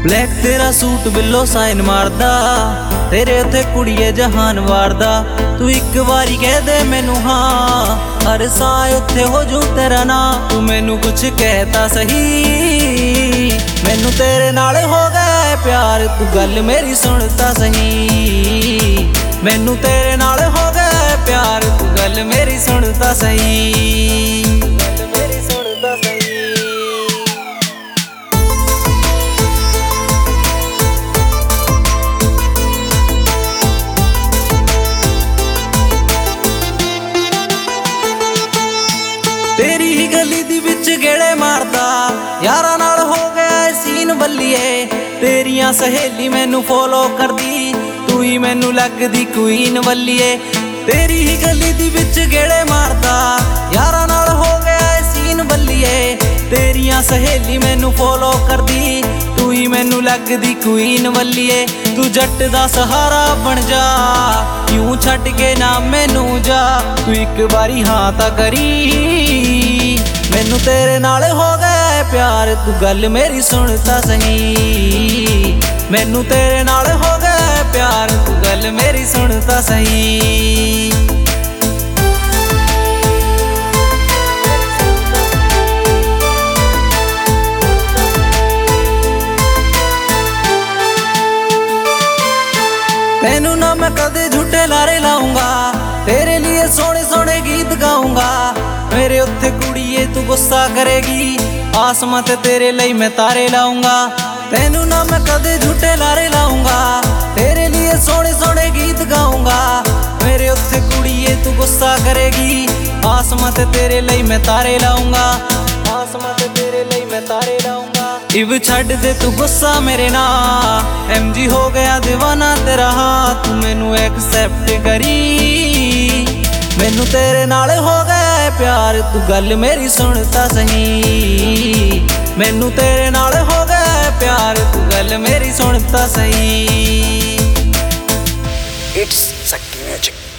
Black तेरा suit बिल्लो sign मारदा, तेरे उत्ते कुड़िए जहान वारदा। तू एक बारी कह दे मैनू हाँ, हर साए उत्ते हो जू तेरा ना। तू मैनू कुछ कहता सही, मैनू तेरे नाल हो गया प्यार। तू गल मेरी सुनता सही, मैनू तेरे नाल हो गया प्यार। तू गल मेरी सुनता सही, गल मेरी सुनता सही। तेरी ही गली दी विच गेड़े मारदा, यारां नाल हो गया सीन बल्लिए। तेरियां सहेली मैनू फॉलो करदी, तू ही मैनू लगदी क्वीन वल्लिए। तेरी ही गली दी विच गेड़े मारदा, यारां नाल हो गया सीन बल्लिए। तेरियां सहेली मैनू फॉलो करदी, तू ही मैनू लगदी क्वीन वल्लिए। तू जट दा सहारा बन जा, क्यों छड्ड के ना मैनू जा। तू एक बारी हाँ तां करी, मैनू तेरे नाल हो गया प्यार। तू गल मेरी सुनता सही, मैनू तेरे नाल हो गया प्यार। तू गल मेरी सुनता सही। तेनू ना मैं कदे झूठे लारे लाऊंगा, तेरे लिए सोने सोने गीत गाऊंगा। मेरे उत्ते कुड़िए तू गुस्सा करेगी, आसमां ते तेरे लिए मैं तारे लाऊंगा। तेनू ना मैं कदे झूठे लारे लाऊंगा, तेरे लिए सोने सोने गीत गाऊंगा। मेरे उत्ते कुड़िए तू गुस्सा करेगी, आसमां ते तेरे लिए मैं तारे लाऊंगा। आसमां ते तेरे लिए मैं तारे लाऊंगा। इब छड्ड दे तू गुस्सा मेरे ना, MG हो गया दीवाना तेरा हाँ। तू मैनू एक्सेप्ट करी, मैनू तेरे नाल हो गया प्यार। तू गल मेरी सुनता सही, मैनू तेरे नाल हो गया प्यार। तू गल मेरी सुनता सही। It's Sakti Magic.